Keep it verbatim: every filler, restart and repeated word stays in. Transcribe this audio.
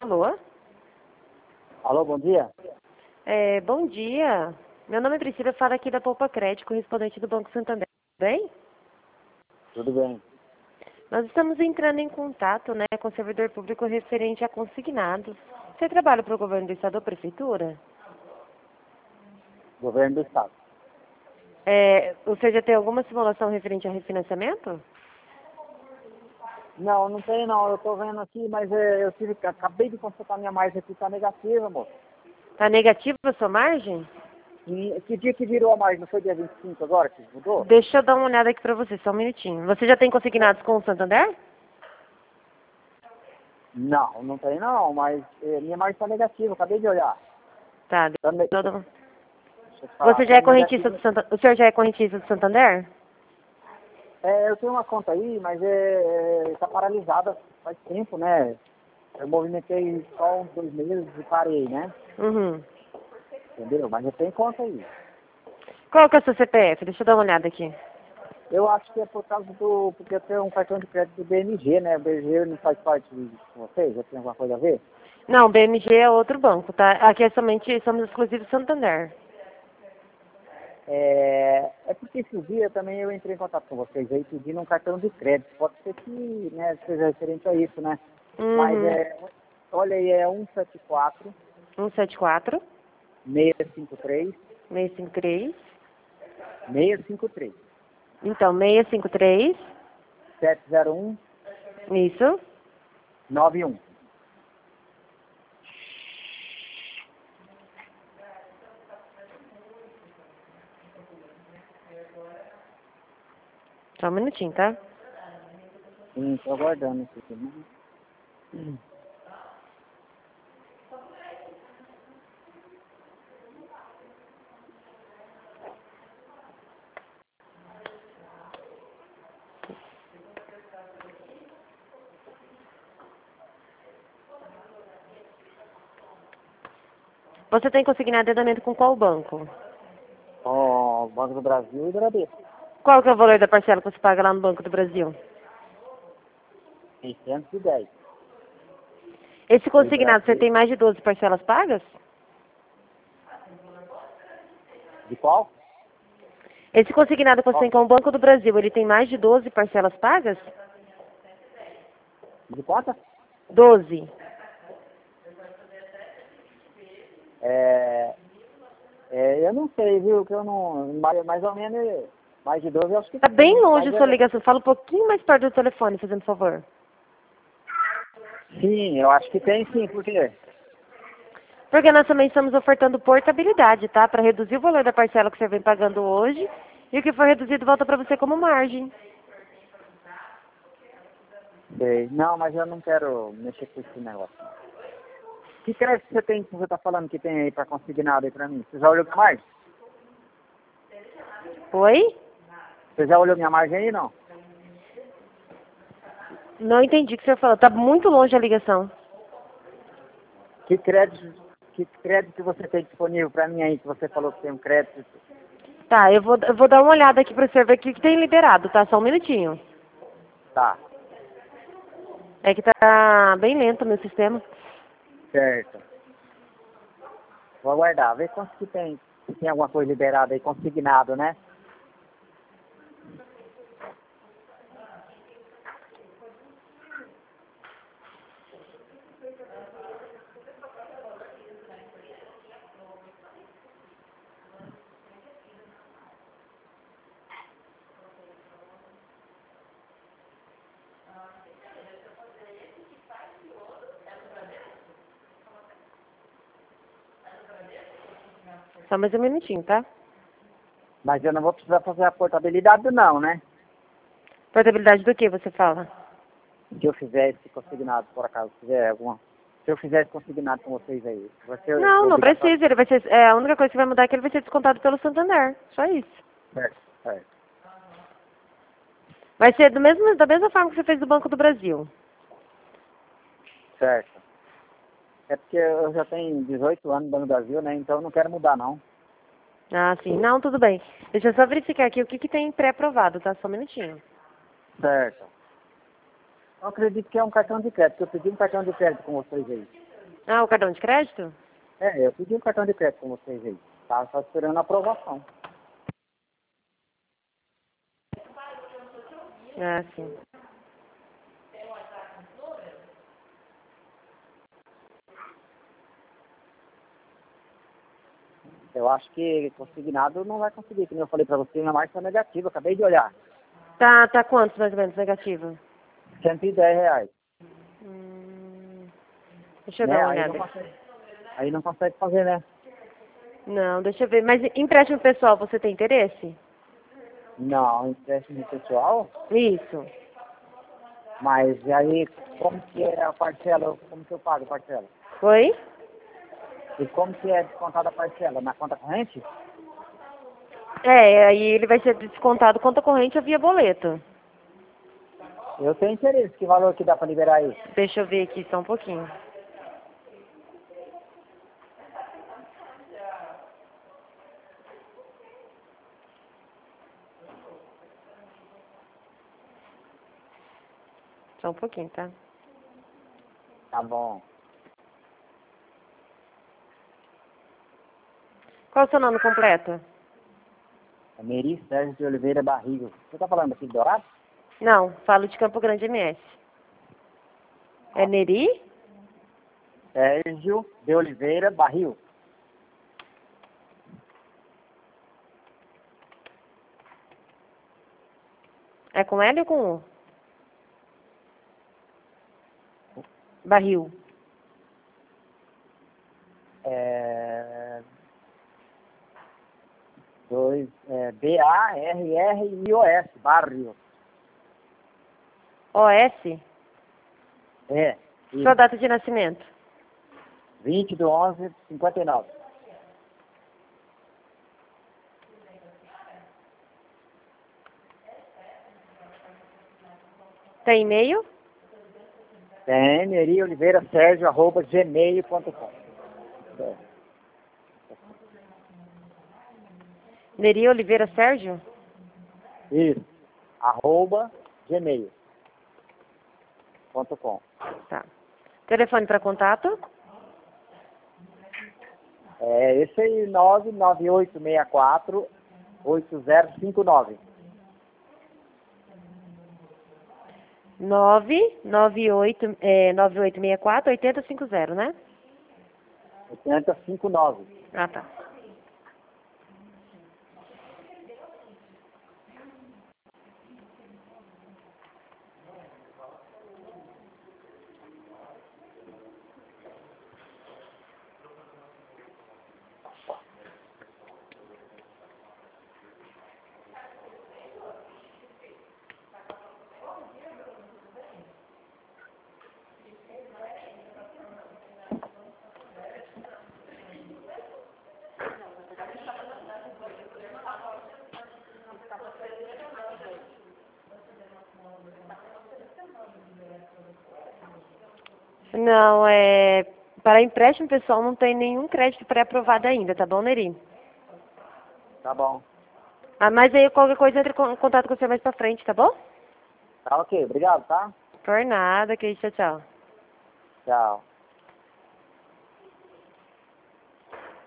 Alô? Alô, bom dia. É, bom dia. Meu nome é Priscila, eu falo aqui da Poupa Crédito, correspondente do Banco Santander. Tudo bem? Tudo bem? Nós estamos entrando em contato, né, com o servidor público referente a consignados. Você trabalha para o governo do estado ou prefeitura? Governo do Estado. É, você já tem alguma simulação referente a refinanciamento? Não, não tem não. Eu tô vendo aqui, mas é, eu tive, acabei de consultar minha margem aqui, tá negativa, moço. Tá negativa a sua margem? E que dia que virou a margem? Não foi dia vinte e cinco agora que mudou? Deixa eu dar uma olhada aqui para você, só um minutinho. Você já tem consignados com o Santander? Não, não tem não, mas é, minha margem tá negativa, acabei de olhar. Tá, Tá ne- deixa eu dar uma... Deixa eu te falar, Você já tá é correntista negativa. do Santander? O senhor já é correntista do Santander? É, eu tenho uma conta aí, mas é, é, tá paralisada faz tempo, né? Eu movimentei só uns dois meses e parei, né? Uhum. Entendeu? Mas eu tenho conta aí. Qual que é o seu C P F? Deixa eu dar uma olhada aqui. Eu acho que é por causa do... Porque eu tenho um cartão de crédito do B M G, né? O B M G não faz parte de vocês? Já tem alguma coisa a ver? Não, o B M G é outro banco, tá? Aqui é somente, somos exclusivos Santander. É, é porque esse dia também eu entrei em contato com vocês aí pedindo um cartão de crédito. Pode ser que, né, seja referente a isso, né? Mas Uhum. é... Olha aí, é um sete quatro, um sete quatro, seis cinco três, seis cinco três. seis cinco três, Então, seis cinco três. sete zero um, Isso. nove um. Só um minutinho, tá? Sim, tô aguardando isso aqui, né? Você tem consignado endeudamento com qual banco? Ó, Banco do Brasil e Bradesco. Qual que é o valor da parcela que você paga lá no Banco do Brasil? seiscentos e dez. Esse E consignado, você Brasil. tem mais de doze parcelas pagas? De qual? Esse consignado que você Ó, tem com o Banco do Brasil, ele tem mais de doze parcelas pagas? de quantas? doze. É, é, eu não sei, viu? Que eu não. Mais, mais ou menos, mais de doze eu acho que Tá bem sim. longe Mas a sua é. ligação. Fala um pouquinho mais perto do telefone, fazendo favor. Sim, eu acho que tem sim, por quê? Porque nós também estamos ofertando portabilidade, tá? Para reduzir o valor da parcela que você vem pagando hoje e o que for reduzido volta para você como margem. Sei. Não, mas eu não quero mexer com esse negócio. Que crédito você tem que você tá falando que tem aí pra consignado aí pra mim? Você já olhou minha margem? Oi? Você já olhou minha margem aí, não? Não entendi o que você falou. Tá muito longe a ligação. Que crédito, que crédito que você tem disponível pra mim aí, que você falou que tem um crédito? Tá, eu vou, eu vou dar uma olhada aqui para você ver o que, que tem liberado, tá? Só um minutinho. Tá, É que tá bem lento o meu sistema. certo. Vou aguardar, ver quanto que tem, se tem alguma coisa liberada aí, consignado, né? Só mais um minutinho, tá? Mas eu não vou precisar fazer a portabilidade não, né? Portabilidade do que você fala? Se eu fizer esse consignado, por acaso, se tiver alguma... Se eu fizer esse consignado com vocês aí, vai ser Não, não obrigatório. precisa. Ele vai ser, é, a única coisa que vai mudar é que ele vai ser descontado pelo Santander. Só isso. Certo, certo. Vai ser do mesmo, da mesma forma que você fez do Banco do Brasil. Certo. É porque eu já tenho dezoito anos no Brasil, né? Então eu não quero mudar, não. Ah, sim. Não, tudo bem. Deixa eu só verificar aqui o que, que tem pré-aprovado, tá? Só um minutinho. Certo. Eu acredito que é um cartão de crédito. Eu pedi um cartão de crédito com vocês aí. Ah, o cartão de crédito? É, eu pedi um cartão de crédito com vocês aí. Tava só esperando a aprovação. Ah, sim. Eu acho que consignado não vai conseguir. Como eu falei pra você, minha marca tá negativa. Acabei de olhar. Tá, tá quantos mais ou menos negativo? cento e dez reais. Hum, deixa eu Né? dar uma Aí não olhada. consegue. Aí não consegue fazer, né? Não, deixa eu ver. Mas empréstimo pessoal, você tem interesse? Não, empréstimo pessoal. Isso. Mas aí, como que é a parcela? Como que eu pago a parcela? Oi? E como que é descontada a parcela? Na conta corrente? É, aí ele vai ser descontado conta corrente ou via boleto. Eu tenho interesse. Que valor que dá pra liberar aí? Deixa eu ver aqui só um pouquinho. Só um pouquinho, tá? Tá bom. Qual o seu nome completo? É Meri Sérgio de Oliveira Barrigo. Você tá falando aqui de Dourado? Não, falo de Campo Grande M S. É Neri? Sérgio de Oliveira Barril. É com L ou com U? Barril. É... Dois, é, B A R R I O S, Barrio. O S? É, isso. Sua data de nascimento? vinte de onze de cinquenta e nove. Tem e-mail? Tem, Meri Oliveira Sérgio, arroba gmail ponto com. É. Neri Oliveira Sérgio? Isso, arroba gmail ponto com. Tá. Telefone para contato? É esse aí, nove nove oito seis quatro oito zero cinco nove. nove nove oito, é, nove oito seis quatro oito zero cinco zero, né? oito cinco nove. Ah, tá. Não, é... Para empréstimo pessoal não tem nenhum crédito pré-aprovado ainda, tá bom, Neri? Tá bom. Ah, mas aí qualquer coisa entre em contato com você mais pra frente, tá bom? Tá ok, obrigado, tá? Por nada, que tchau, tchau. Tchau.